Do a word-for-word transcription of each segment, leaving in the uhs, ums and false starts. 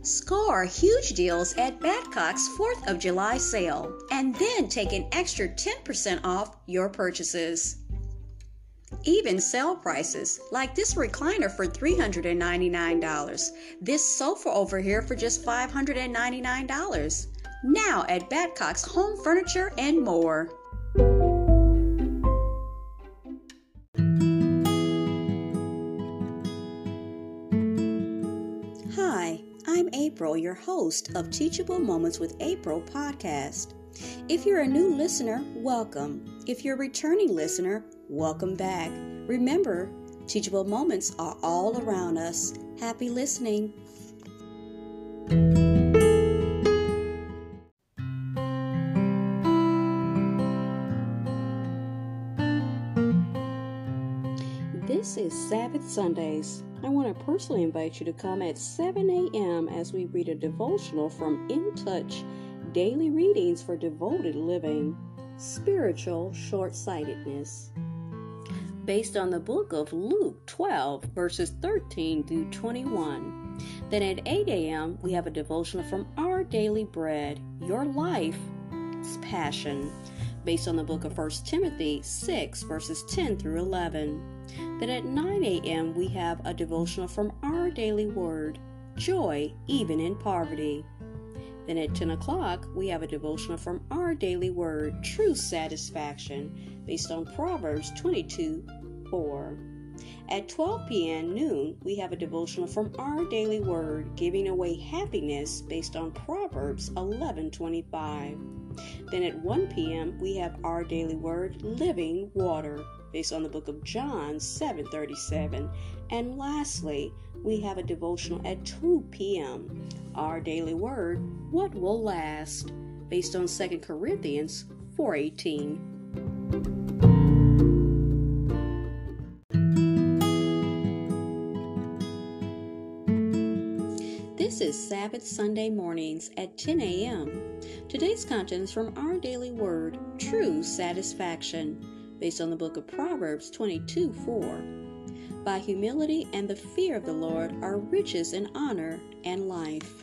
Score huge deals at Badcock's fourth of July sale and then take an extra ten percent off your purchases. Even sale prices, like this recliner for three hundred ninety-nine dollars, this sofa over here for just five hundred ninety-nine dollars. Now at Badcock's Home Furniture and More. Hi, I'm April, your host of Teachable Moments with April podcast. If you're a new listener, welcome. If you're a returning listener, welcome back. Remember, teachable moments are all around us. Happy listening. This is Sabbath Sundays. I want to personally invite you to come at seven a.m. as we read a devotional from In Touch, Daily Readings for Devoted Living, Spiritual Short-Sightedness. Based on the book of Luke twelve, verses thirteen through twenty-one. Then at eight a.m., we have a devotional from Our Daily Bread, Your Life's Passion, based on the book of First Timothy six, verses ten through eleven. Then at nine a.m., we have a devotional from Our Daily Word, Joy Even in Poverty. Then at ten o'clock, we have a devotional from Our Daily Word, True Satisfaction, based on Proverbs twenty-two four. At twelve p.m. noon, we have a devotional from Our Daily Word, Giving Away Happiness, based on Proverbs eleven twenty-five. Then at one p.m., we have Our Daily Word, Living Water, based on the book of John seven thirty-seven. And lastly, we have a devotional at two p.m., Our Daily Word, What Will Last, based on Second Corinthians four eighteen. This is Sabbath Sunday mornings at ten a.m. Today's content is from Our Daily Word, True Satisfaction, based on the book of Proverbs twenty-two four. By humility and the fear of the Lord are riches and honor and life.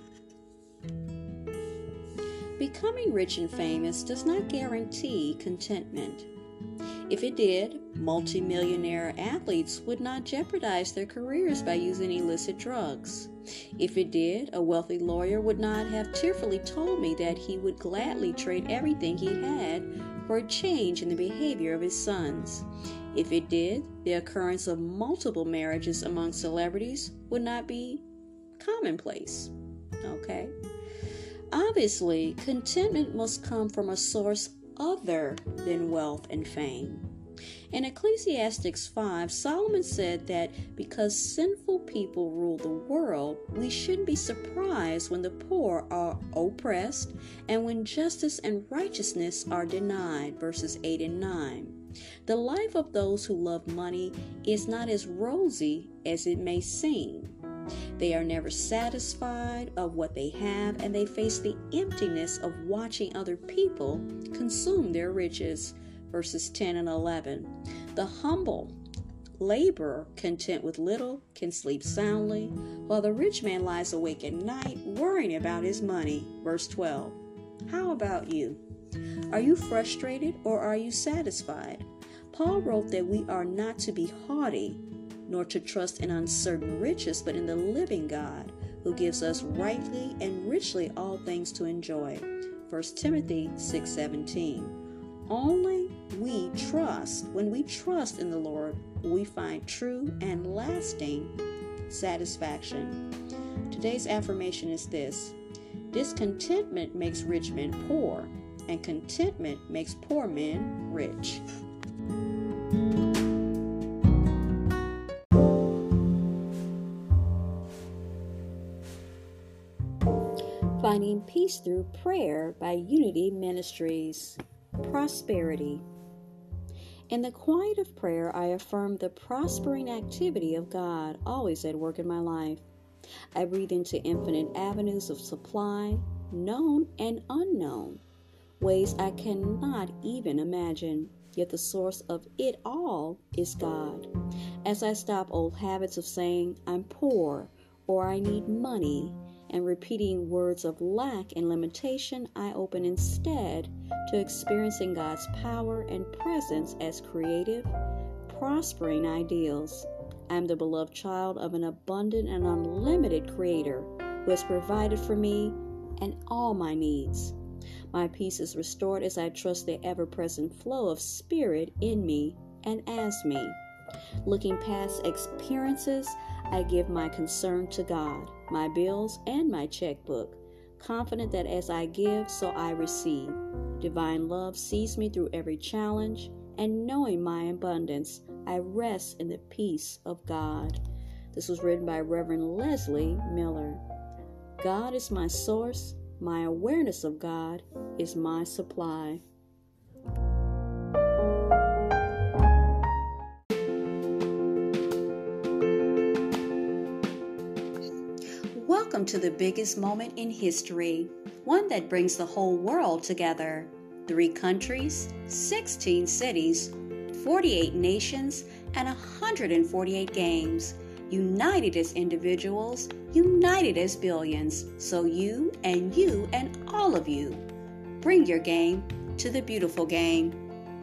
Becoming rich and famous does not guarantee contentment. If it did, multimillionaire athletes would not jeopardize their careers by using illicit drugs. If it did, a wealthy lawyer would not have tearfully told me that he would gladly trade everything he had for a change in the behavior of his sons. If it did, the occurrence of multiple marriages among celebrities would not be commonplace. Okay? Obviously, contentment must come from a source other than wealth and fame. In Ecclesiastes five, Solomon said that because sinful people rule the world, we shouldn't be surprised when the poor are oppressed and when justice and righteousness are denied, verses eight and nine. The life of those who love money is not as rosy as it may seem. They are never satisfied of what they have, and they face the emptiness of watching other people consume their riches, verses ten and eleven. The humble laborer, content with little, can sleep soundly, while the rich man lies awake at night worrying about his money, verse twelve. How about you? Are you frustrated or are you satisfied? Paul wrote that we are not to be haughty, nor to trust in uncertain riches, but in the living God, who gives us rightly and richly all things to enjoy, First Timothy six seventeen. Only we trust, when we trust in the Lord, we find true and lasting satisfaction. Today's affirmation is this: discontentment makes rich men poor, and contentment makes poor men rich. Finding Peace Through Prayer by Unity Ministries. Prosperity. In the quiet of prayer, I affirm the prospering activity of God always at work in my life. I breathe into infinite avenues of supply, known and unknown, ways I cannot even imagine. Yet the source of it all is God. As I stop old habits of saying I'm poor or I need money and repeating words of lack and limitation, I open instead to experiencing God's power and presence as creative, prospering ideals. I am the beloved child of an abundant and unlimited Creator who has provided for me and all my needs. My peace is restored as I trust the ever-present flow of Spirit in me and as me. Looking past experiences, I give my concern to God, my bills, and my checkbook, confident that as I give, so I receive. Divine love sees me through every challenge, and knowing my abundance, I rest in the peace of God. This was written by Reverend Leslie Miller. God is my source. My awareness of God is my supply. Welcome to the biggest moment in history, one that brings the whole world together. Three countries, sixteen cities, forty-eight nations, and one hundred forty-eight games. United as individuals, united as billions. So you and you and all of you, bring your game to the beautiful game.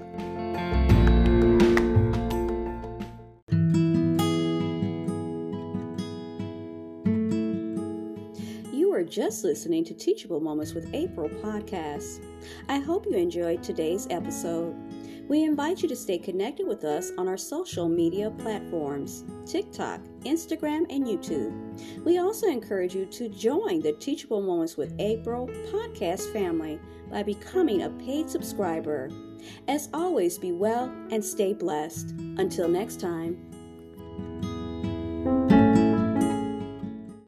You are just listening to Teachable Moments with April podcast. I hope you enjoyed today's episode. We invite you to stay connected with us on our social media platforms, TikTok, Instagram, and YouTube. We also encourage you to join the Teachable Moments with April podcast family by becoming a paid subscriber. As always, be well and stay blessed. Until next time.